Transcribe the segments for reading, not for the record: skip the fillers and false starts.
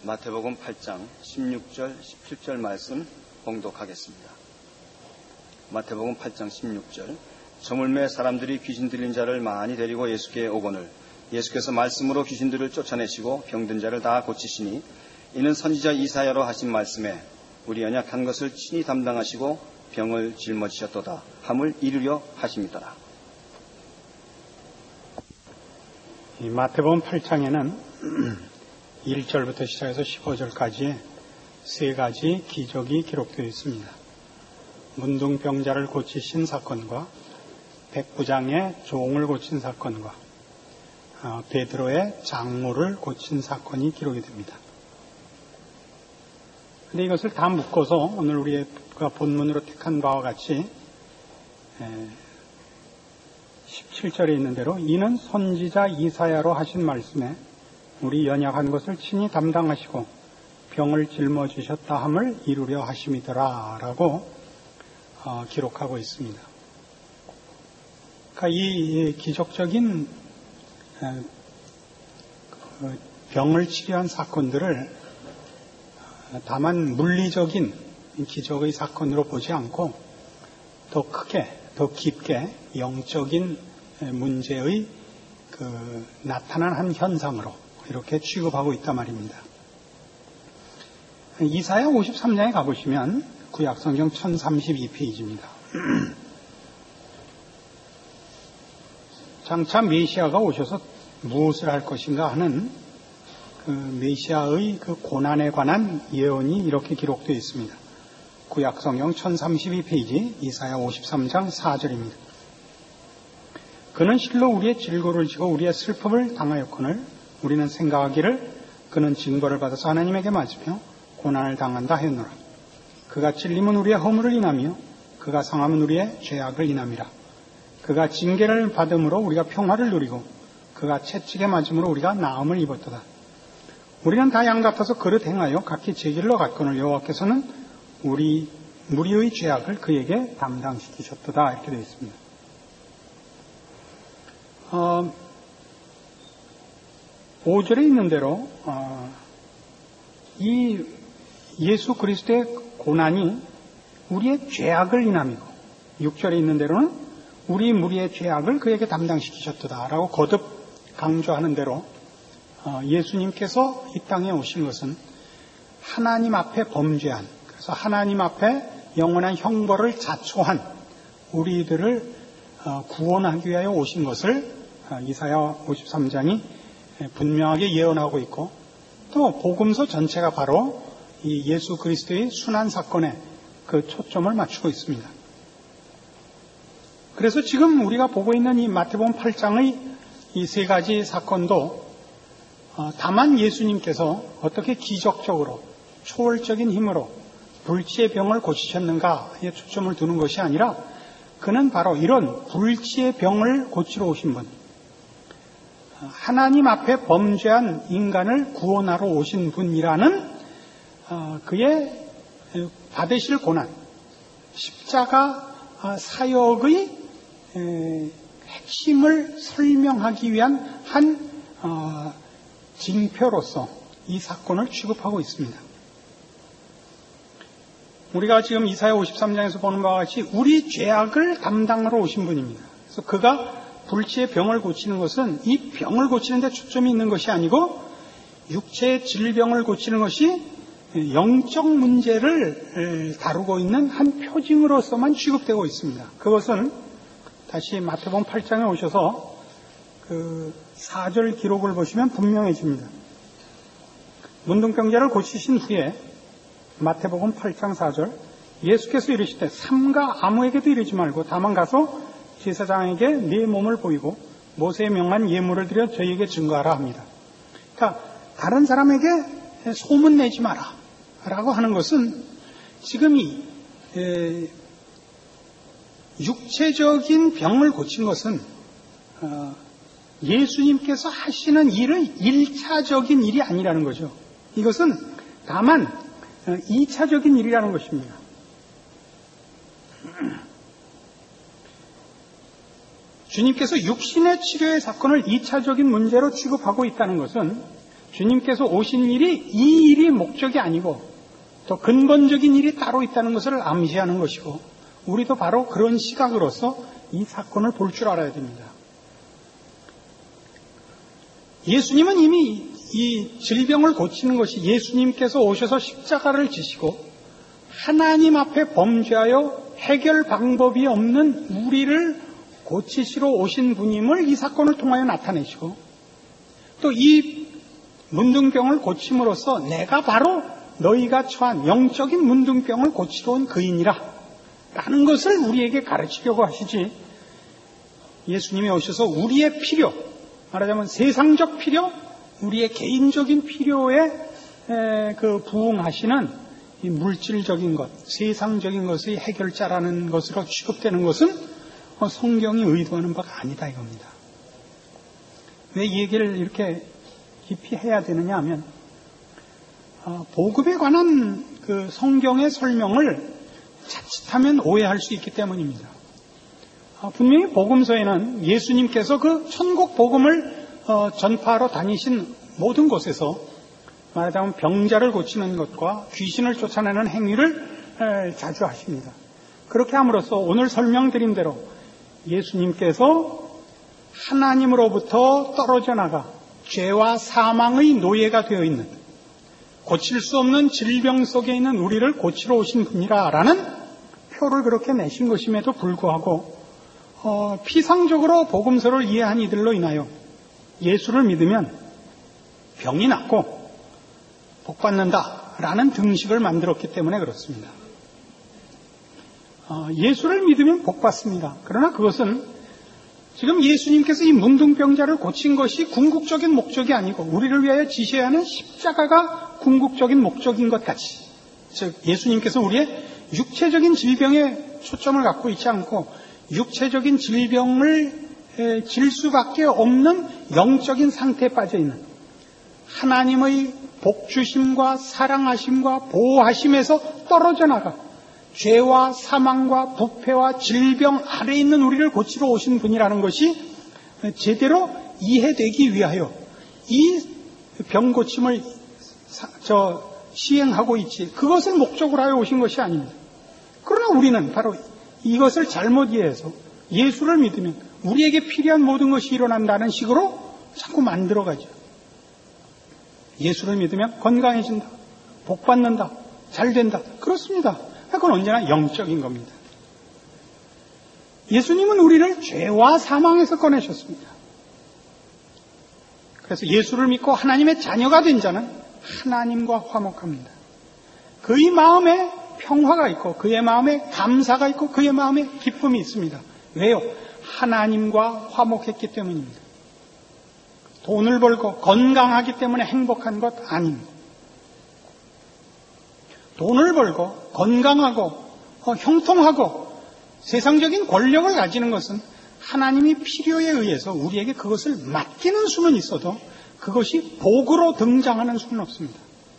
마태복음 8장 16절, 17절 말씀 봉독하겠습니다. 마태복음 8장 16절. 저물매 사람들이 귀신 들린 자를 많이 데리고 예수께 오거늘 예수께서 말씀으로 귀신들을 쫓아내시고 병든 자를 다 고치시니 이는 선지자 이사야로 하신 말씀에 우리 언약한 것을 친히 담당하시고 병을 짊어지셨도다 함을 이루려 하심이더라. 이 마태복음 8장에는 1절부터 시작해서 15절까지 세 가지 기적이 기록되어 있습니다. 문둥병자를 고치신 사건과 백부장의 종을 고친 사건과 베드로의 장모를 고친 사건이 기록이 됩니다. 그런데 이것을 다 묶어서 오늘 우리가 본문으로 택한 바와 같이 17절에 있는 대로 이는 선지자 이사야로 하신 말씀에 우리 연약한 것을 친히 담당하시고 병을 짊어지셨다 함을 이루려 하심이더라 라고 기록하고 있습니다. 그러니까 이 기적적인 병을 치료한 사건들을 다만 물리적인 기적의 사건으로 보지 않고 더 크게, 더 깊게 영적인 문제의 나타난 한 현상으로 이렇게 취급하고 있단 말입니다. 이사야 53장에 가보시면 구약성경 1032페이지입니다. 장차 메시아가 오셔서 무엇을 할 것인가 하는 메시아의 고난에 관한 예언이 이렇게 기록되어 있습니다. 구약성경 1032페이지 이사야 53장 4절입니다. 그는 실로 우리의 질고를 지고 우리의 슬픔을 당하였거늘 우리는 생각하기를 그는 징벌을 받아서 하나님에게 맞으며 고난을 당한다 하였노라. 그가 찔림은 우리의 허물을 인하며 그가 상함은 우리의 죄악을 인함이라. 그가 징계를 받음으로 우리가 평화를 누리고 그가 채찍에 맞음으로 우리가 나음을 입었도다. 우리는 다 양 같아서 그릇 행하여 각기 제 길로 갔거늘 여호와께서는 우리의 죄악을 그에게 담당시키셨도다. 이렇게 되어 있습니다. (5절에) 있는 대로 이 예수 그리스도의 고난이 우리의 죄악을 인함이고 6절에 있는 대로는 우리 무리의 죄악을 그에게 담당시키셨도다라고 거듭 강조하는 대로 예수님께서 이 땅에 오신 것은 하나님 앞에 범죄한, 그래서 하나님 앞에 영원한 형벌을 자초한 우리들을 구원하기 위하여 오신 것을 이사야 53장이 분명하게 예언하고 있고 또 복음서 전체가 바로 이 예수 그리스도의 순환 사건에 그 초점을 맞추고 있습니다. 그래서 지금 우리가 보고 있는 이 마태복음 8장의 이 세 가지 사건도 다만 예수님께서 어떻게 기적적으로 초월적인 힘으로 불치의 병을 고치셨는가에 초점을 두는 것이 아니라 그는 바로 이런 불치의 병을 고치러 오신 분, 하나님 앞에 범죄한 인간을 구원하러 오신 분이라는 그의 받으실 고난, 십자가 사역의 핵심을 설명하기 위한 한 징표로서 이 사건을 취급하고 있습니다. 우리가 지금 이사야 53장에서 보는 바와 같이 우리 죄악을 담당하러 오신 분입니다. 그래서 그가 불치의 병을 고치는 것은 이 병을 고치는 데 초점이 있는 것이 아니고 육체의 질병을 고치는 것이 영적 문제를 다루고 있는 한 표징으로서만 취급되고 있습니다. 그것은 다시 마태복음 8장에 오셔서 4절 기록을 보시면 분명해집니다. 문둥병자를 고치신 후에 마태복음 8장 4절 예수께서 이르시되 삼가 아무에게도 이르지 말고 다만 가서 제사장에게 네 몸을 보이고 모세의 명한 예물을 드려 저희에게 증거하라 합니다. 그러니까 다른 사람에게 소문 내지 마라 라고 하는 것은 지금 이 육체적인 병을 고친 것은 예수님께서 하시는 일의 1차적인 일이 아니라는 거죠. 이것은 다만 2차적인 일이라는 것입니다. 주님께서 육신의 치료의 사건을 2차적인 문제로 취급하고 있다는 것은 주님께서 오신 일이 이 일이 목적이 아니고 더 근본적인 일이 따로 있다는 것을 암시하는 것이고, 우리도 바로 그런 시각으로서 이 사건을 볼 줄 알아야 됩니다. 예수님은 이미 이 질병을 고치는 것이 예수님께서 오셔서 십자가를 지시고 하나님 앞에 범죄하여 해결 방법이 없는 우리를 고치시러 오신 분임을 이 사건을 통하여 나타내시고, 또 이 문둥병을 고침으로써 내가 바로 너희가 처한 영적인 문둥병을 고치러 온 그이니라 라는 것을 우리에게 가르치려고 하시지, 예수님이 오셔서 우리의 필요, 말하자면 세상적 필요, 우리의 개인적인 필요에 부응하시는 이 물질적인 것, 세상적인 것의 해결자라는 것으로 취급되는 것은 성경이 의도하는 바가 아니다 이겁니다. 왜 이 얘기를 이렇게 깊이 해야 되느냐 하면, 복음에 관한 그 성경의 설명을 자칫하면 오해할 수 있기 때문입니다. 분명히 복음서에는 예수님께서 그 천국 복음을 전파하러 다니신 모든 곳에서 말하자면 병자를 고치는 것과 귀신을 쫓아내는 행위를 자주 하십니다. 그렇게 함으로써 오늘 설명드린 대로 예수님께서 하나님으로부터 떨어져 나가 죄와 사망의 노예가 되어 있는, 고칠 수 없는 질병 속에 있는 우리를 고치러 오신 분이라라는 표를 그렇게 내신 것임에도 불구하고 피상적으로 복음서를 이해한 이들로 인하여 예수를 믿으면 병이 낫고 복받는다라는 등식을 만들었기 때문에 그렇습니다. 예수를 믿으면 복받습니다. 그러나 그것은 지금 예수님께서 이 문둥병자를 고친 것이 궁극적인 목적이 아니고 우리를 위하여 지셔야 하는 십자가가 궁극적인 목적인 것 같이, 즉 예수님께서 우리의 육체적인 질병에 초점을 갖고 있지 않고 육체적인 질병을 질 수밖에 없는 영적인 상태에 빠져 있는 하나님의 복주심과 사랑하심과 보호하심에서 떨어져 나가 죄와 사망과 부패와 질병 아래에 있는 우리를 고치러 오신 분이라는 것이 제대로 이해되기 위하여 이 병 고침을 시행하고 있지, 그것을 목적으로 하여 오신 것이 아닙니다. 그러나 우리는 바로 이것을 잘못 이해해서 예수를 믿으면 우리에게 필요한 모든 것이 일어난다는 식으로 자꾸 만들어가죠. 예수를 믿으면 건강해진다, 복받는다, 잘된다. 그렇습니다. 그건 언제나 영적인 겁니다. 예수님은 우리를 죄와 사망에서 꺼내셨습니다. 그래서 예수를 믿고 하나님의 자녀가 된 자는 하나님과 화목합니다. 그의 마음에 평화가 있고 그의 마음에 감사가 있고 그의 마음에 기쁨이 있습니다. 왜요? 하나님과 화목했기 때문입니다. 돈을 벌고 건강하기 때문에 행복한 것 아닙니다. 돈을 벌고 건강하고 형통하고 세상적인 권력을 가지는 것은 하나님이 필요에 의해서 우리에게 그것을 맡기는 수는 있어도 그것이 복으로 등장하는 수는 없습니다.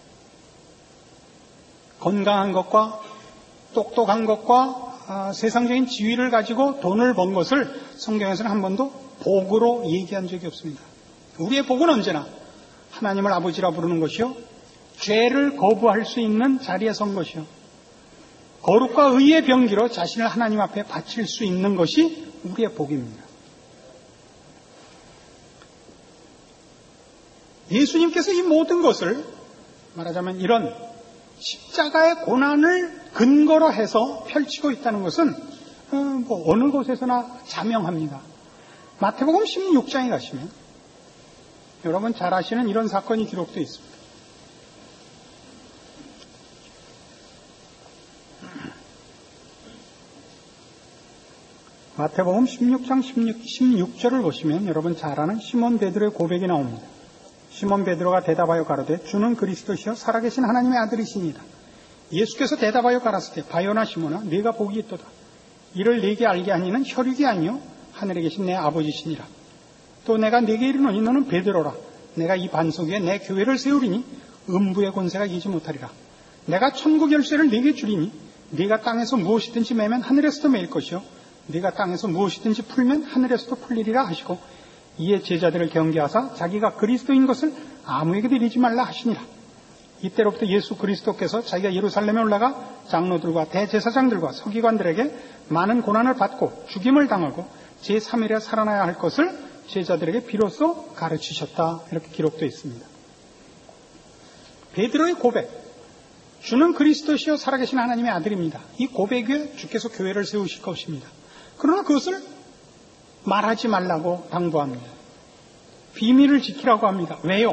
건강한 것과 똑똑한 것과 세상적인 지위를 가지고 돈을 번 것을 성경에서는 한 번도 복으로 얘기한 적이 없습니다. 우리의 복은 언제나 하나님을 아버지라 부르는 것이요, 죄를 거부할 수 있는 자리에 선 것이요, 거룩과 의의 병기로 자신을 하나님 앞에 바칠 수 있는 것이 우리의 복입니다. 예수님께서 이 모든 것을 말하자면 이런 십자가의 고난을 근거로 해서 펼치고 있다는 것은 어느 곳에서나 자명합니다. 마태복음 16장에 가시면 여러분 잘 아시는 이런 사건이 기록되어 있습니다. 마태복음 16장 16절을 보시면 여러분 잘 아는 시몬 베드로의 고백이 나옵니다. 시몬 베드로가 대답하여 가로되 주는 그리스도시요 살아계신 하나님의 아들이시니이다. 예수께서 대답하여 가라사대 바요나 시몬아 네가 복이 있도다. 이를 네게 알게 하니는 혈육이 아니요 하늘에 계신 내 아버지시니라. 또 내가 네게 이르노니 너는 베드로라. 내가 이 반석 위에 내 교회를 세우리니 음부의 권세가 이기지 못하리라. 내가 천국 열쇠를 네게 주리니 네가 땅에서 무엇이든지 매면 하늘에서도 매일 것이요 네가 땅에서 무엇이든지 풀면 하늘에서도 풀리리라 하시고, 이에 제자들을 경계하사 자기가 그리스도인 것을 아무에게도 이르지 말라 하시니라. 이때로부터 예수 그리스도께서 자기가 예루살렘에 올라가 장로들과 대제사장들과 서기관들에게 많은 고난을 받고 죽임을 당하고 제3일에 살아나야 할 것을 제자들에게 비로소 가르치셨다. 이렇게 기록되어 있습니다. 베드로의 고백, 주는 그리스도시요 살아계신 하나님의 아들입니다. 이 고백 위에 주께서 교회를 세우실 것입니다. 그러나 그것을 말하지 말라고 당부합니다. 비밀을 지키라고 합니다. 왜요?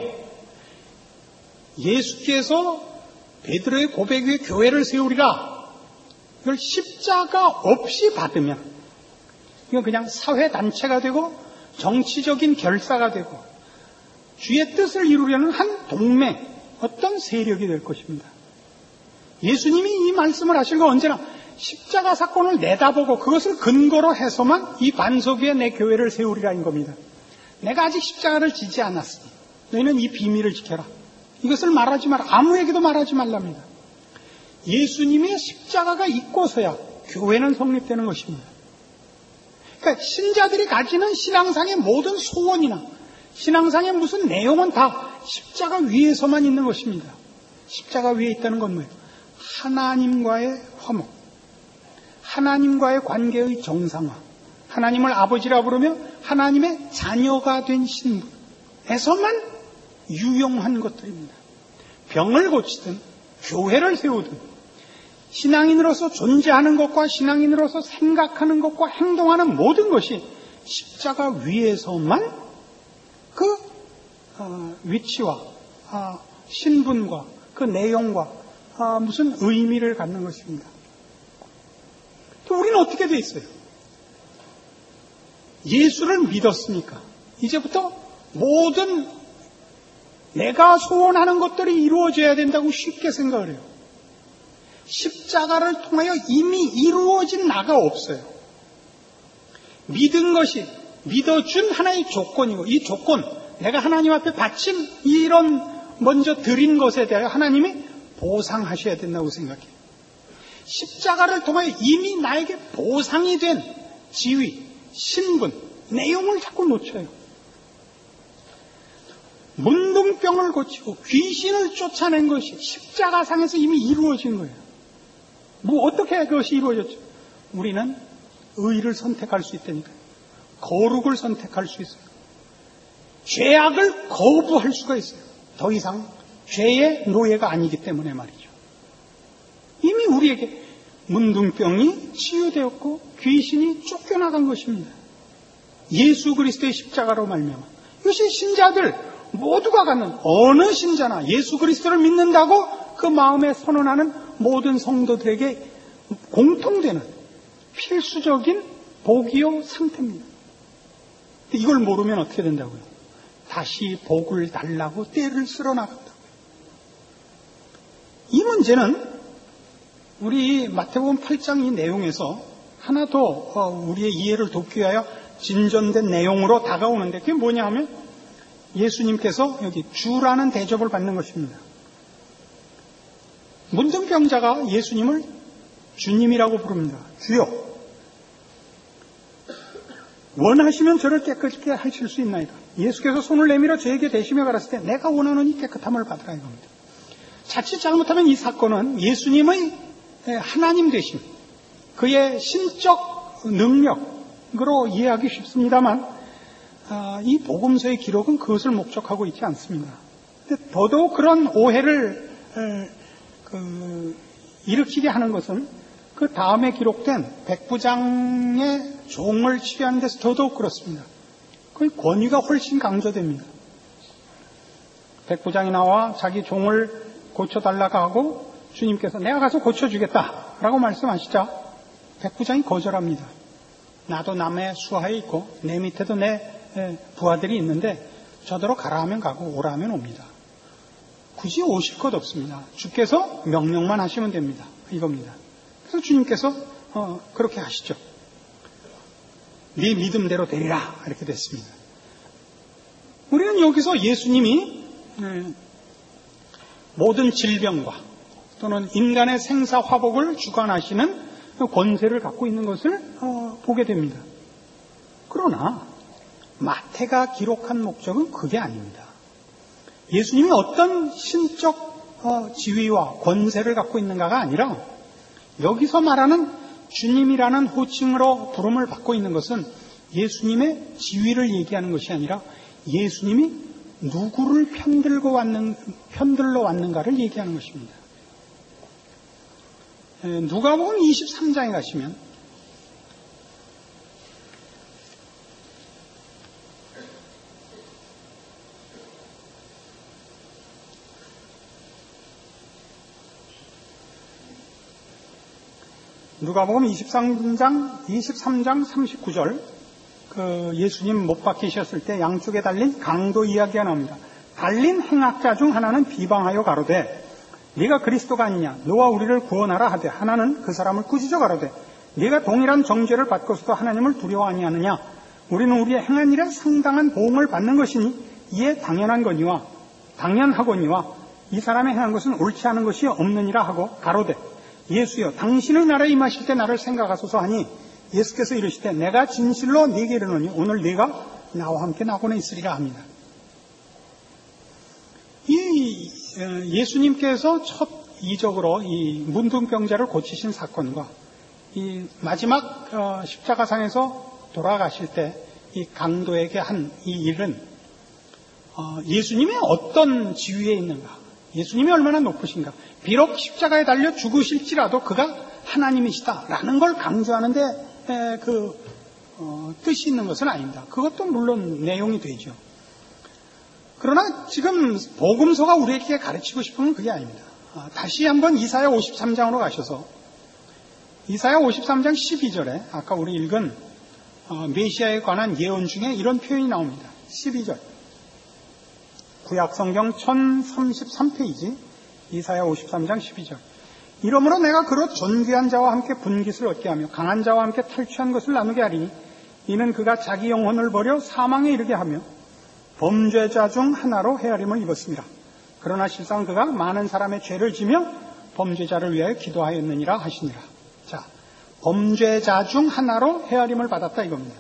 예수께서 베드로의 고백 위에 교회를 세우리라. 이걸 십자가 없이 받으면 이건 그냥 사회단체가 되고 정치적인 결사가 되고 주의 뜻을 이루려는 한 동맹, 어떤 세력이 될 것입니다. 예수님이 이 말씀을 하신 거 언제나 십자가 사건을 내다보고 그것을 근거로 해서만 이 반석 위에 내 교회를 세우리라인 겁니다. 내가 아직 십자가를 지지 않았으니 너희는 이 비밀을 지켜라. 이것을 말하지 마라. 아무에게도 말하지 말랍니다. 예수님의 십자가가 있고서야 교회는 성립되는 것입니다. 그러니까 신자들이 가지는 신앙상의 모든 소원이나 신앙상의 무슨 내용은 다 십자가 위에서만 있는 것입니다. 십자가 위에 있다는 건 뭐예요? 하나님과의 화목, 하나님과의 관계의 정상화, 하나님을 아버지라 부르며 하나님의 자녀가 된 신분에서만 유용한 것들입니다. 병을 고치든 교회를 세우든 신앙인으로서 존재하는 것과 신앙인으로서 생각하는 것과 행동하는 모든 것이 십자가 위에서만 그 위치와 신분과 그 내용과 무슨 의미를 갖는 것입니다. 또 우리는 어떻게 돼 있어요? 예수를 믿었으니까 이제부터 모든 내가 소원하는 것들이 이루어져야 된다고 쉽게 생각을 해요. 십자가를 통하여 이미 이루어진 나가 없어요. 믿은 것이 믿어준 하나의 조건이고 이 조건, 내가 하나님 앞에 바친 이런 먼저 드린 것에 대하여 하나님이 보상하셔야 된다고 생각해요. 십자가를 통하여 이미 나에게 보상이 된 지위, 신분, 내용을 자꾸 놓쳐요. 문둥병을 고치고 귀신을 쫓아낸 것이 십자가상에서 이미 이루어진 거예요. 뭐 어떻게 그것이 이루어졌죠? 우리는 의를 선택할 수 있다니까요. 거룩을 선택할 수 있어요. 죄악을 거부할 수가 있어요. 더 이상 죄의 노예가 아니기 때문에 말이죠. 이미 우리에게 문둥병이 치유되었고 귀신이 쫓겨나간 것입니다. 예수 그리스도의 십자가로 말미암아. 이것이 신자들 모두가 갖는, 어느 신자나 예수 그리스도를 믿는다고 그 마음에 선언하는 모든 성도들에게 공통되는 필수적인 복이요 상태입니다. 이걸 모르면 어떻게 된다고요? 다시 복을 달라고 떼를 쓸어 나간다고요. 이 문제는 우리 마태복음 8장 이 내용에서 하나 더 우리의 이해를 돕기 위하여 진전된 내용으로 다가오는데 그게 뭐냐 하면 예수님께서 여기 주라는 대접을 받는 것입니다. 문둥병자가 예수님을 주님이라고 부릅니다. 주여, 원하시면 저를 깨끗게 하실 수 있나이다. 예수께서 손을 내밀어 저에게 대시며 가라사대 때 내가 원하노니 깨끗함을 받으라 이겁니다. 자칫 잘못하면 이 사건은 예수님의 하나님 되심, 그의 신적 능력으로 이해하기 쉽습니다만 이 복음서의 기록은 그것을 목적하고 있지 않습니다. 더더욱 그런 오해를 일으키게 하는 것은 그 다음에 기록된 백부장의 종을 치료하는 데서 더더욱 그렇습니다. 그 권위가 훨씬 강조됩니다. 백부장이 나와 자기 종을 고쳐달라고 하고 주님께서 내가 가서 고쳐주겠다라고 말씀하시자 백부장이 거절합니다. 나도 남의 수하에 있고 내 밑에도 내 부하들이 있는데 저더러 가라 하면 가고 오라 하면 옵니다. 굳이 오실 것 없습니다. 주께서 명령만 하시면 됩니다. 이겁니다. 그래서 주님께서 그렇게 하시죠. 네 믿음대로 되리라 이렇게 됐습니다. 우리는 여기서 예수님이 모든 질병과 또는 인간의 생사화복을 주관하시는 권세를 갖고 있는 것을 보게 됩니다. 그러나 마태가 기록한 목적은 그게 아닙니다. 예수님이 어떤 신적 지위와 권세를 갖고 있는가가 아니라 여기서 말하는 주님이라는 호칭으로 부름을 받고 있는 것은 예수님의 지위를 얘기하는 것이 아니라 예수님이 누구를 편들러 왔는가를 얘기하는 것입니다. 누가복음 23장에 가시면 누가복음 23장 39절 예수님 못 박히셨을 때 양쪽에 달린 강도 이야기가 나옵니다. 달린 행악자 중 하나는 비방하여 가로되 네가 그리스도가 아니냐 너와 우리를 구원하라 하되 하나는 그 사람을 꾸짖어 가로되 네가 동일한 정죄를 받고서도 하나님을 두려워 아니하느냐 우리는 우리의 행한 일에 상당한 보응을 받는 것이니 이에 당연하거니와 이 사람의 행한 것은 옳지 않은 것이 없느니라 하고 가로되 예수여 당신의 나라에 임하실 때 나를 생각하소서 하니 예수께서 이르시되 내가 진실로 네게 이르노니 오늘 네가 나와 함께 낙원에 있으리라 합니다. 이 예수님께서 첫 이적으로 이 문둥병자를 고치신 사건과 이 마지막 십자가상에서 돌아가실 때 이 강도에게 한 이 일은 예수님이 어떤 지위에 있는가, 예수님이 얼마나 높으신가, 비록 십자가에 달려 죽으실지라도 그가 하나님이시다라는 걸 강조하는데 뜻이 있는 것은 아닙니다. 그것도 물론 내용이 되죠. 그러나 지금 복음서가 우리에게 가르치고 싶은 건 그게 아닙니다. 다시 한번 이사야 53장으로 가셔서 이사야 53장 12절에 아까 우리 읽은 메시아에 관한 예언 중에 이런 표현이 나옵니다. 12절 구약성경 1033페이지 이사야 53장 12절 이러므로 내가 그로 존귀한 자와 함께 분깃을 얻게 하며 강한 자와 함께 탈취한 것을 나누게 하리니 이는 그가 자기 영혼을 버려 사망에 이르게 하며 범죄자 중 하나로 헤아림을 입었습니다. 그러나 실상 그가 많은 사람의 죄를 지며 범죄자를 위하여 기도하였느니라 하시니라. 자, 범죄자 중 하나로 헤아림을 받았다 이겁니다.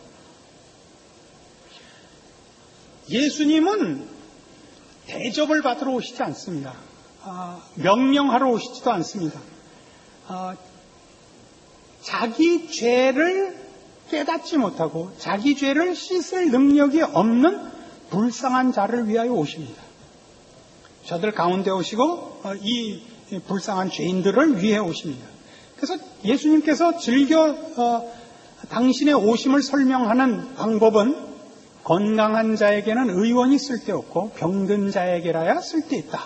예수님은 대접을 받으러 오시지 않습니다. 명령하러 오시지도 않습니다. 자기 죄를 깨닫지 못하고 자기 죄를 씻을 능력이 없는 불쌍한 자를 위하여 오십니다. 저들 가운데 오시고 이 불쌍한 죄인들을 위해 오십니다. 그래서 예수님께서 즐겨 당신의 오심을 설명하는 방법은 건강한 자에게는 의원이 쓸데없고 병든 자에게라야 쓸데있다.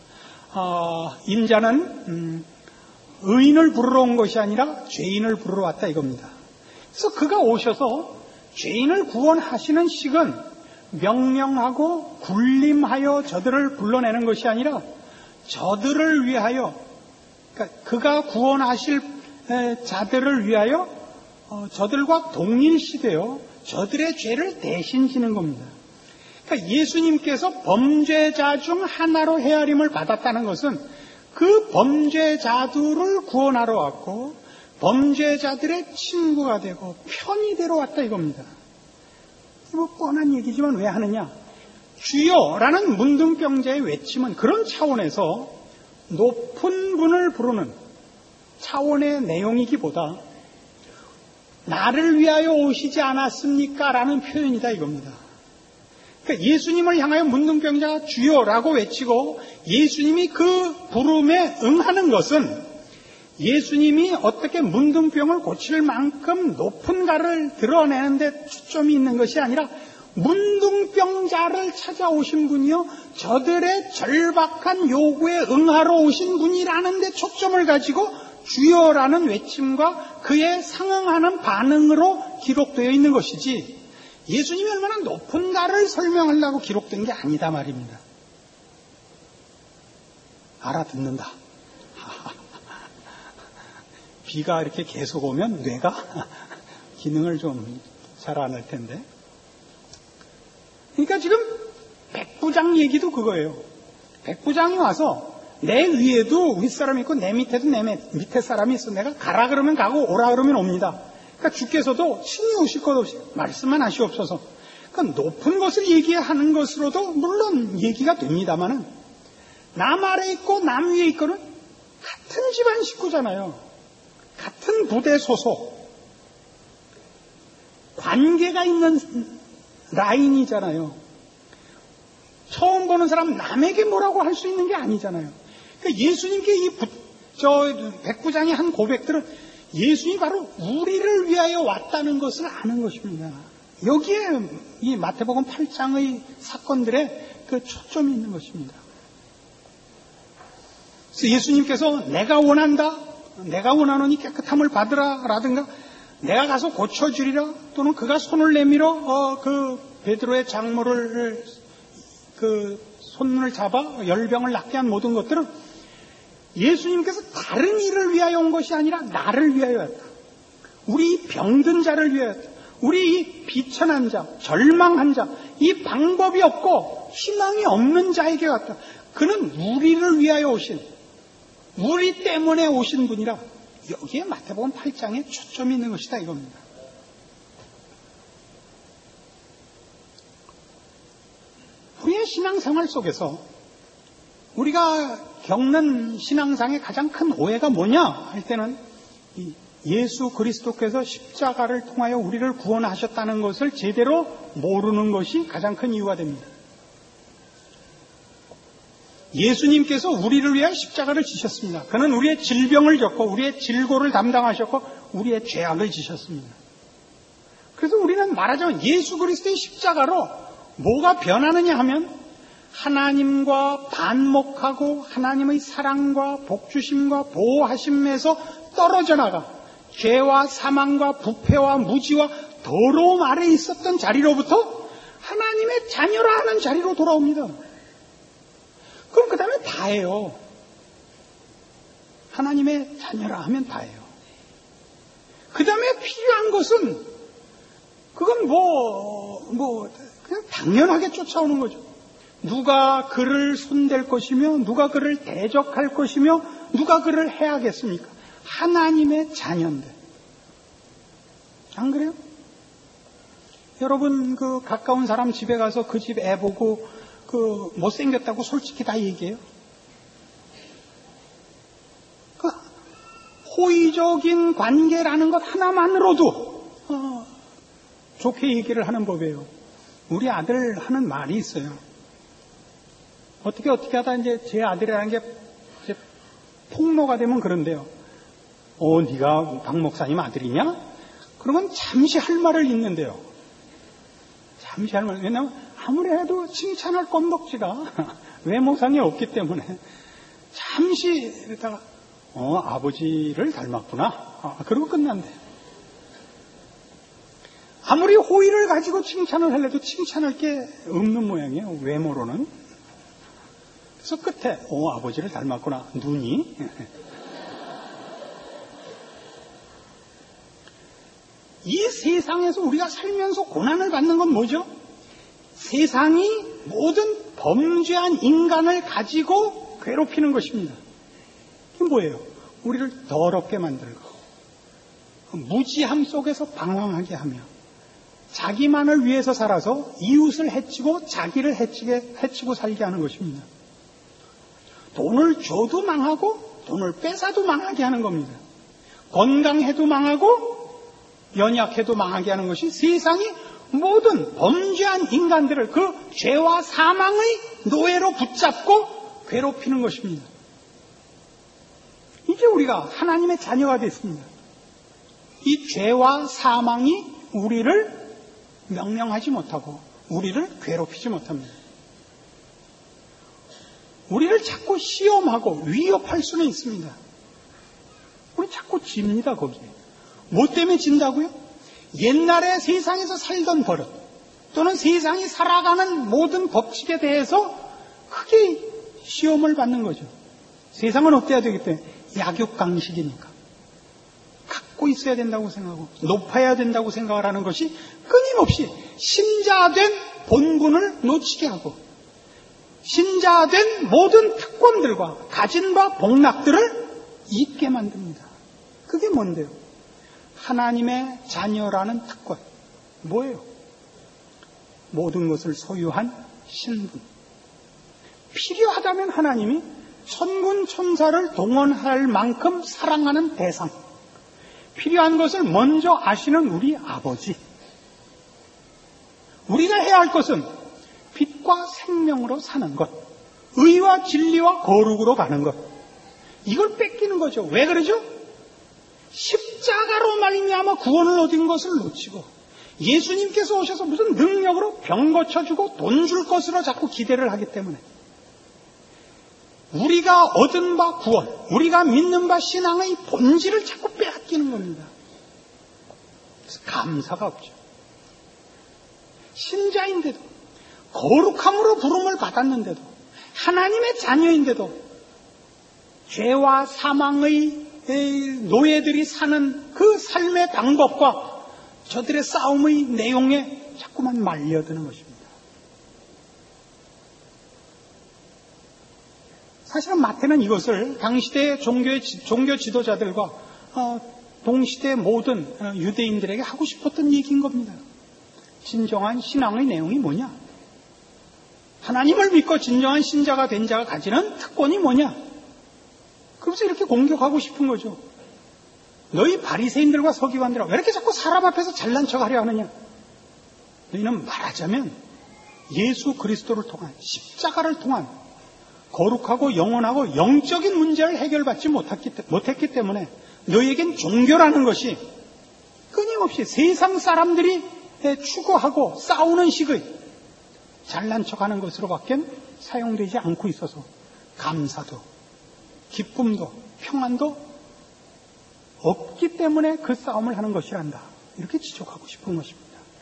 인자는 의인을 부르러 온 것이 아니라 죄인을 부르러 왔다 이겁니다. 그래서 그가 오셔서 죄인을 구원하시는 식은 명령하고 군림하여 저들을 불러내는 것이 아니라 저들을 위하여, 그러니까 그가 구원하실 자들을 위하여 저들과 동일시되어 저들의 죄를 대신 지는 겁니다. 그러니까 예수님께서 범죄자 중 하나로 헤아림을 받았다는 것은 그 범죄자들을 구원하러 왔고 범죄자들의 친구가 되고 편이 되러 왔다 이겁니다. 뭐 뻔한 얘기지만 왜 하느냐? 주여라는 문둥병자의 외침은 그런 차원에서 높은 분을 부르는 차원의 내용이기보다 나를 위하여 오시지 않았습니까? 라는 표현이다 이겁니다. 그러니까 예수님을 향하여 문둥병자가 주여라고 외치고 예수님이 그 부름에 응하는 것은 예수님이 어떻게 문둥병을 고칠 만큼 높은 가를 드러내는 데 초점이 있는 것이 아니라 문둥병자를 찾아오신 분이요 저들의 절박한 요구에 응하러 오신 분이라는 데 초점을 가지고 주여라는 외침과 그에 상응하는 반응으로 기록되어 있는 것이지 예수님이 얼마나 높은 가를 설명하려고 기록된 게 아니다 말입니다. 알아듣는다. 비가 이렇게 계속 오면 뇌가 기능을 좀 잘 안 할 텐데. 그러니까 지금 백부장 얘기도 그거예요. 백부장이 와서 내 위에도 윗사람이 있고 내 밑에도 내 밑에 사람이 있어. 내가 가라 그러면 가고 오라 그러면 옵니다. 그러니까 주께서도 친히 오실 것 없이 말씀만 하시옵소서. 그 높은 것을 얘기하는 것으로도 물론 얘기가 됩니다만은 남 아래 있고 남 위에 있고는 같은 집안 식구잖아요. 같은 부대 소속. 관계가 있는 라인이잖아요. 처음 보는 사람 남에게 뭐라고 할 수 있는 게 아니잖아요. 그러니까 예수님께 이 백부장의 한 고백들은 예수님이 바로 우리를 위하여 왔다는 것을 아는 것입니다. 여기에 이 마태복음 8장의 사건들의 그 초점이 있는 것입니다. 그래서 예수님께서 내가 원한다, 내가 원하노니 깨끗함을 받으라 라든가 내가 가서 고쳐주리라 또는 그가 손을 내밀어 그 베드로의 장모를 그 손을 잡아 열병을 낫게 한 모든 것들은 예수님께서 다른 일을 위하여 온 것이 아니라 나를 위하여 왔다. 우리 병든 자를 위하여 왔다. 우리 이 비천한 자, 절망한 자, 이 방법이 없고 희망이 없는 자에게 왔다. 그는 우리를 위하여 오신, 우리 때문에 오신 분이라 여기에 마태복음 8장에 초점이 있는 것이다 이겁니다. 우리의 신앙생활 속에서 우리가 겪는 신앙상의 가장 큰 오해가 뭐냐 할 때는 예수 그리스도께서 십자가를 통하여 우리를 구원하셨다는 것을 제대로 모르는 것이 가장 큰 이유가 됩니다. 예수님께서 우리를 위하여 십자가를 지셨습니다. 그는 우리의 질병을 졌고 우리의 질고를 담당하셨고 우리의 죄악을 지셨습니다. 그래서 우리는 말하자면 예수 그리스도의 십자가로 뭐가 변하느냐 하면 하나님과 반목하고 하나님의 사랑과 복주심과 보호하심에서 떨어져 나가 죄와 사망과 부패와 무지와 더러움 아래에 있었던 자리로부터 하나님의 자녀라 하는 자리로 돌아옵니다. 그럼 그 다음에 다예요. 하나님의 자녀라 하면 다예요. 그 다음에 필요한 것은 그건 그냥 당연하게 쫓아오는 거죠. 누가 그를 손댈 것이며 누가 그를 대적할 것이며 누가 그를 해야겠습니까? 하나님의 자녀인데. 안 그래요? 여러분 그 가까운 사람 집에 가서 그 집 애 보고 그 못생겼다고 솔직히 다 얘기해요. 그 호의적인 관계라는 것 하나만으로도 좋게 얘기를 하는 법이에요. 우리 아들 하는 말이 있어요. 어떻게 하다 이제 제 아들이라는 게 이제 폭로가 되면 그런데요. 네가 박 목사님 아들이냐? 그러면 잠시 할 말을 잊는데요. 잠시 할 말. 왜냐면 아무리 해도 칭찬할 건덕지가 외모상이 없기 때문에 잠시 이러다가 아버지를 닮았구나. 그러고 끝난대. 아무리 호의를 가지고 칭찬을 하려도 칭찬할 게 없는 모양이에요. 외모로는. 그래서 끝에 아버지를 닮았구나. 눈이. 이 세상에서 우리가 살면서 고난을 받는 건 뭐죠? 세상이 모든 범죄한 인간을 가지고 괴롭히는 것입니다. 이게 뭐예요? 우리를 더럽게 만들고 무지함 속에서 방황하게 하며 자기만을 위해서 살아서 이웃을 해치고 자기를 해치고 살게 하는 것입니다. 돈을 줘도 망하고 돈을 뺏어도 망하게 하는 겁니다. 건강해도 망하고 연약해도 망하게 하는 것이 세상이 모든 범죄한 인간들을 그 죄와 사망의 노예로 붙잡고 괴롭히는 것입니다. 이제 우리가 하나님의 자녀가 됐습니다. 이 죄와 사망이 우리를 명령하지 못하고 우리를 괴롭히지 못합니다. 우리를 자꾸 시험하고 위협할 수는 있습니다. 우리 자꾸 집니다 거기에. 뭐 때문에 진다고요? 옛날에 세상에서 살던 버릇 또는 세상이 살아가는 모든 법칙에 대해서 크게 시험을 받는 거죠. 세상은 어때야 되기 때문에 약육강식이니까 갖고 있어야 된다고 생각하고 높아야 된다고 생각을 하는 것이 끊임없이 신자된 본분을 놓치게 하고 신자된 모든 특권들과 가진 바 복락들을 잊게 만듭니다. 그게 뭔데요? 하나님의 자녀라는 특권. 뭐예요? 모든 것을 소유한 신분. 필요하다면 하나님이 천군 천사를 동원할 만큼 사랑하는 대상. 필요한 것을 먼저 아시는 우리 아버지. 우리가 해야 할 것은 빛과 생명으로 사는 것, 의와 진리와 거룩으로 가는 것. 이걸 뺏기는 거죠. 왜 그러죠? 십자가로 말미암아 구원을 얻은 것을 놓치고 예수님께서 오셔서 무슨 능력으로 병 고쳐주고 돈 줄 것으로 자꾸 기대를 하기 때문에 우리가 얻은 바 구원, 우리가 믿는 바 신앙의 본질을 자꾸 빼앗기는 겁니다. 그래서 감사가 없죠. 신자인데도, 거룩함으로 부름을 받았는데도, 하나님의 자녀인데도 죄와 사망의 노예들이 사는 그 삶의 방법과 저들의 싸움의 내용에 자꾸만 말려드는 것입니다. 사실은 마태는 이것을 당시대 종교 지도자들과 동시대 모든 유대인들에게 하고 싶었던 얘기인 겁니다. 진정한 신앙의 내용이 뭐냐? 하나님을 믿고 진정한 신자가 된 자가 가지는 특권이 뭐냐? 그래서 이렇게 공격하고 싶은 거죠. 너희 바리새인들과 서기관들아 왜 이렇게 자꾸 사람 앞에서 잘난 척하려 하느냐? 너희는 말하자면 예수 그리스도를 통한 십자가를 통한 거룩하고 영원하고 영적인 문제를 해결받지 못했기 때문에 너희에겐 종교라는 것이 끊임없이 세상 사람들이 추구하고 싸우는 식의 잘난 척하는 것으로밖에 사용되지 않고 있어서 감사도 기쁨도 평안도 없기 때문에 그 싸움을 하는 것이란다. 이렇게 지적하고 싶은 것입니다.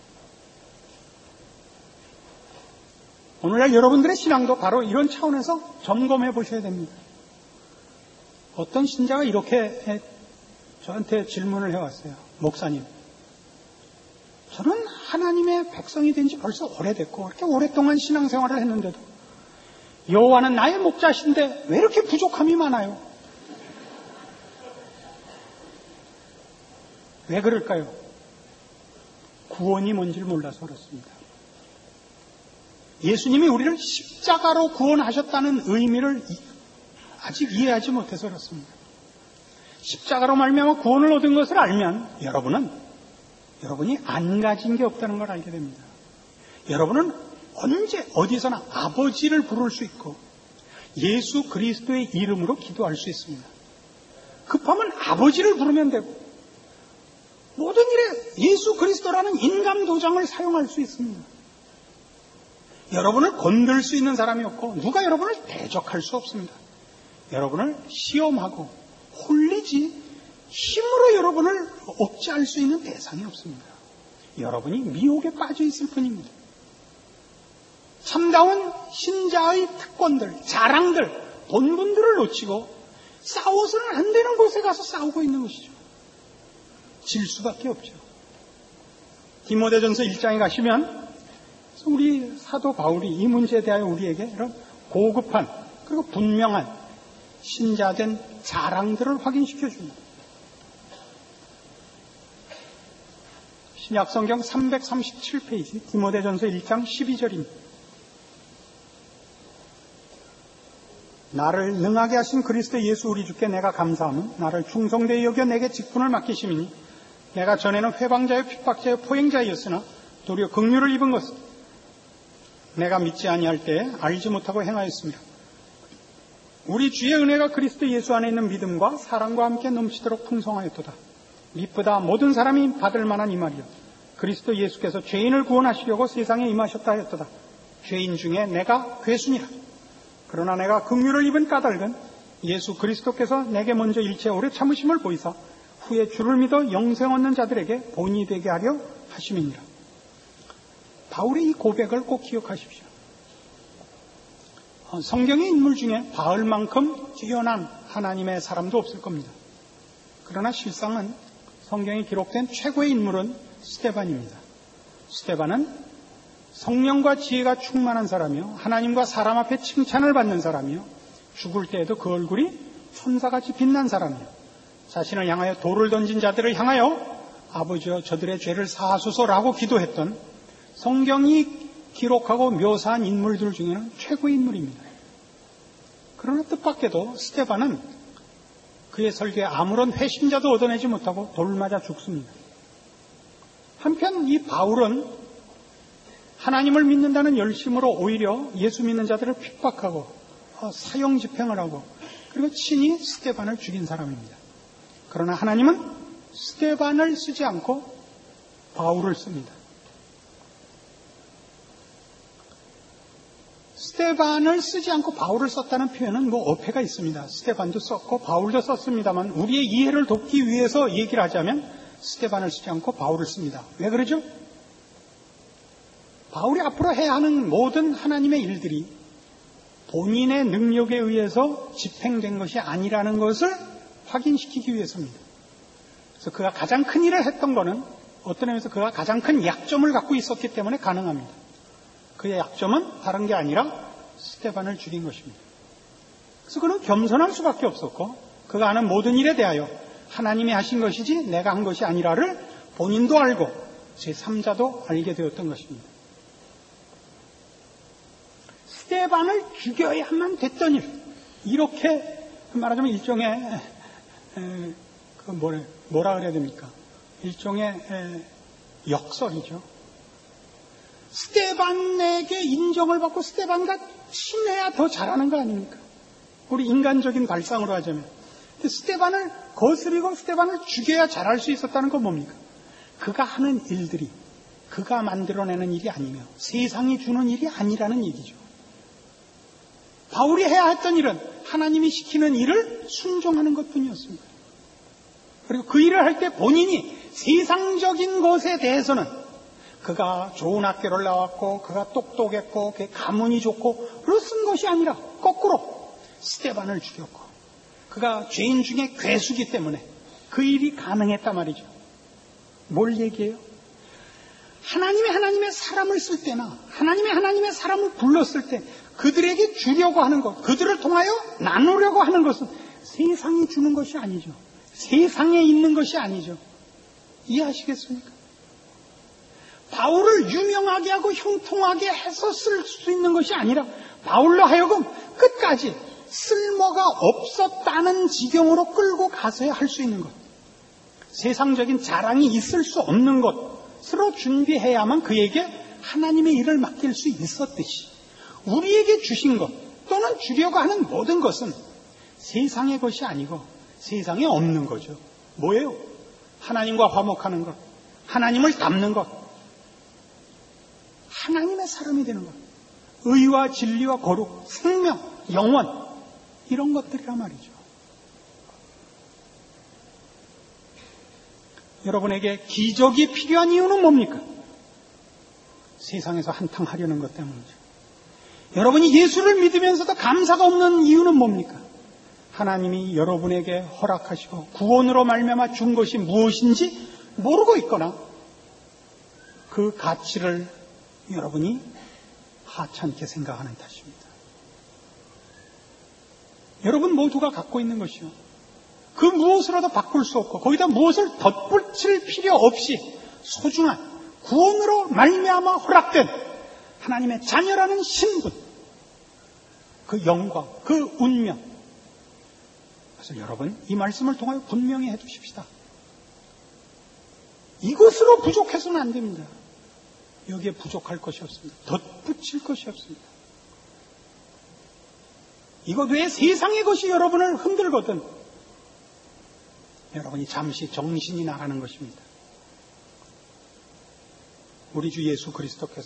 오늘날 여러분들의 신앙도 바로 이런 차원에서 점검해 보셔야 됩니다. 어떤 신자가 이렇게 저한테 질문을 해왔어요. 목사님, 저는 하나님의 백성이 된 지 벌써 오래됐고 이렇게 오랫동안 신앙생활을 했는데도 여호와는 나의 목자신데 왜 이렇게 부족함이 많아요? 왜 그럴까요? 구원이 뭔지를 몰라서 그렇습니다. 예수님이 우리를 십자가로 구원하셨다는 의미를 아직 이해하지 못해서 그렇습니다. 십자가로 말미암아 구원을 얻은 것을 알면 여러분이 안 가진 게 없다는 걸 알게 됩니다. 여러분은 언제 어디서나 아버지를 부를 수 있고 예수 그리스도의 이름으로 기도할 수 있습니다. 급하면 아버지를 부르면 되고 모든 일에 예수 그리스도라는 인감 도장을 사용할 수 있습니다. 여러분을 건들 수 있는 사람이 없고 누가 여러분을 대적할 수 없습니다. 여러분을 시험하고 홀리지 힘으로 여러분을 억제할 수 있는 대상이 없습니다. 여러분이 미혹에 빠져 있을 뿐입니다. 참다운 신자의 특권들, 자랑들, 본분들을 놓치고 싸워서는 안 되는 곳에 가서 싸우고 있는 것이죠. 질 수밖에 없죠. 디모데전서 1장에 가시면 우리 사도 바울이 이 문제에 대하여 우리에게 이런 고급한 그리고 분명한 신자된 자랑들을 확인시켜 줍니다. 신약성경 337페이지 디모데전서 1장 12절입니다. 나를 능하게 하신 그리스도 예수 우리 주께 내가 감사함은 나를 충성되이 여겨 내게 직분을 맡기심이니 내가 전에는 회방자여 핍박자여 포행자였으나 도리어 긍휼을 입은 것은 내가 믿지 아니할 때에 알지 못하고 행하였으며 우리 주의 은혜가 그리스도 예수 안에 있는 믿음과 사랑과 함께 넘치도록 풍성하였도다. 미쁘다 모든 사람이 받을 만한 이 말이요 그리스도 예수께서 죄인을 구원하시려고 세상에 임하셨다 하였도다. 죄인 중에 내가 괴순이라. 그러나 내가 긍휼을 입은 까닭은 예수 그리스도께서 내게 먼저 일체 오래 참으심을 보이사 후에 주를 믿어 영생 얻는 자들에게 본이 되게 하려 하심이니라. 바울의 이 고백을 꼭 기억하십시오. 성경의 인물 중에 바울만큼 뛰어난 하나님의 사람도 없을 겁니다. 그러나 실상은 성경에 기록된 최고의 인물은 스데반입니다. 스데반은 성령과 지혜가 충만한 사람이요 하나님과 사람 앞에 칭찬을 받는 사람이요 죽을 때에도 그 얼굴이 천사같이 빛난 사람이요 자신을 향하여 돌을 던진 자들을 향하여 아버지여 저들의 죄를 사하소서라고 기도했던 성경이 기록하고 묘사한 인물들 중에는 최고의 인물입니다. 그러나 뜻밖에도 스데반은 그의 설교에 아무런 회심자도 얻어내지 못하고 돌 맞아 죽습니다. 한편 이 바울은 하나님을 믿는다는 열심으로 오히려 예수 믿는 자들을 핍박하고 사형 집행을 하고 그리고 친히 스데반을 죽인 사람입니다. 그러나 하나님은 스데반을 쓰지 않고 바울을 씁니다. 스데반을 쓰지 않고 바울을 썼다는 표현은 어폐가 있습니다. 스데반도 썼고 바울도 썼습니다만 우리의 이해를 돕기 위해서 얘기를 하자면 스데반을 쓰지 않고 바울을 씁니다. 왜 그러죠? 바울이 앞으로 해야 하는 모든 하나님의 일들이 본인의 능력에 의해서 집행된 것이 아니라는 것을 확인시키기 위해서입니다. 그래서 그가 가장 큰 일을 했던 것은 어떤 의미에서 그가 가장 큰 약점을 갖고 있었기 때문에 가능합니다. 그의 약점은 다른 게 아니라 스데반을 죽인 것입니다. 그래서 그는 겸손할 수밖에 없었고 그가 하는 모든 일에 대하여 하나님이 하신 것이지 내가 한 것이 아니라를 본인도 알고 제3자도 알게 되었던 것입니다. 스데반을 죽여야만 됐던 일, 이렇게 말하자면 일종의 뭐라 그래야 됩니까? 일종의 역설이죠. 스데반에게 인정을 받고 스데반과 친해야 더 잘하는 거 아닙니까? 우리 인간적인 발상으로 하자면. 근데 스데반을 거스리고 스데반을 죽여야 잘할 수 있었다는 건 뭡니까? 그가 하는 일들이 그가 만들어내는 일이 아니며 세상이 주는 일이 아니라는 얘기죠. 바울이 해야 했던 일은 하나님이 시키는 일을 순종하는 것뿐이었습니다. 그리고 그 일을 할 때 본인이 세상적인 것에 대해서는 그가 좋은 학교를 나왔고 그가 똑똑했고 그의 가문이 좋고 그로 쓴 것이 아니라 거꾸로 스데반을 죽였고 그가 죄인 중에 괴수기 때문에 그 일이 가능했단 말이죠. 뭘 얘기해요? 하나님의 사람을 쓸 때나 하나님의 사람을 불렀을 때 그들에게 주려고 하는 것, 그들을 통하여 나누려고 하는 것은 세상이 주는 것이 아니죠. 세상에 있는 것이 아니죠. 이해하시겠습니까? 바울을 유명하게 하고 형통하게 해서 쓸 수 있는 것이 아니라 바울로 하여금 끝까지 쓸모가 없었다는 지경으로 끌고 가서야 할 수 있는 것. 세상적인 자랑이 있을 수 없는 것으로 준비해야만 그에게 하나님의 일을 맡길 수 있었듯이 우리에게 주신 것 또는 주려고 하는 모든 것은 세상의 것이 아니고 세상에 없는 거죠. 뭐예요? 하나님과 화목하는 것, 하나님을 닮는 것, 하나님의 사람이 되는 것, 의와 진리와 거룩, 생명, 영원 이런 것들이란 말이죠. 여러분에게 기적이 필요한 이유는 뭡니까? 세상에서 한탕 하려는 것 때문이죠. 여러분이 예수를 믿으면서도 감사가 없는 이유는 뭡니까? 하나님이 여러분에게 허락하시고 구원으로 말미암아 준 것이 무엇인지 모르고 있거나 그 가치를 여러분이 하찮게 생각하는 탓입니다. 여러분 모두가 갖고 있는 것이요. 그 무엇으로도 바꿀 수 없고 거기다 무엇을 덧붙일 필요 없이 소중한 구원으로 말미암아 허락된 하나님의 자녀라는 신분, 그 영광, 그 운명. 그래서 여러분 이 말씀을 통하여 분명히 해두십시다. 이것으로 부족해서는 안 됩니다. 여기에 부족할 것이 없습니다. 덧붙일 것이 없습니다. 이것 외에 세상의 것이 여러분을 흔들거든 여러분이 잠시 정신이 나가는 것입니다. 우리 주 예수 그리스도께서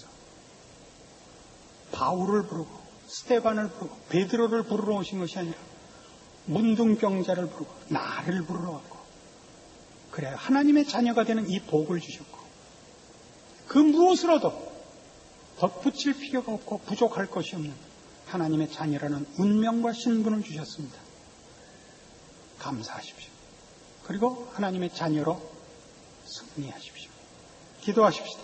바울을 부르고 스데반을 부르고 베드로를 부르러 오신 것이 아니라 문둥병자를 부르고 나를 부르러 왔고 그래야 하나님의 자녀가 되는 이 복을 주셨고 그 무엇으로도 덧붙일 필요가 없고 부족할 것이 없는 하나님의 자녀라는 운명과 신분을 주셨습니다. 감사하십시오. 그리고 하나님의 자녀로 승리하십시오. 기도하십시다.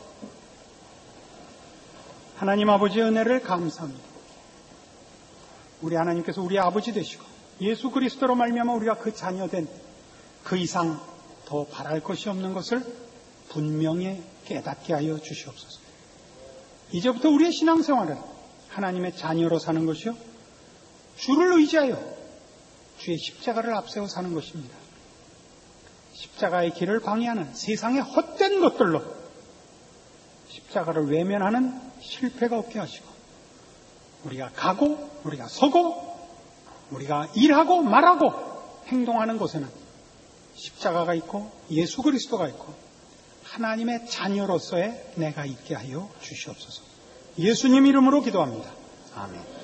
하나님 아버지의 은혜를 감사합니다. 우리 하나님께서 우리 아버지 되시고 예수 그리스도로 말미암아 우리가 그 자녀된 그 이상 더 바랄 것이 없는 것을 분명히 깨닫게 하여 주시옵소서. 이제부터 우리의 신앙생활은 하나님의 자녀로 사는 것이요, 주를 의지하여 주의 십자가를 앞세워 사는 것입니다. 십자가의 길을 방해하는 세상의 헛된 것들로 십자가를 외면하는 실패가 없게 하시고, 우리가 가고 우리가 서고 우리가 일하고 말하고 행동하는 곳에는 십자가가 있고 예수 그리스도가 있고 하나님의 자녀로서의 내가 있게 하여 주시옵소서. 예수님 이름으로 기도합니다. 아멘.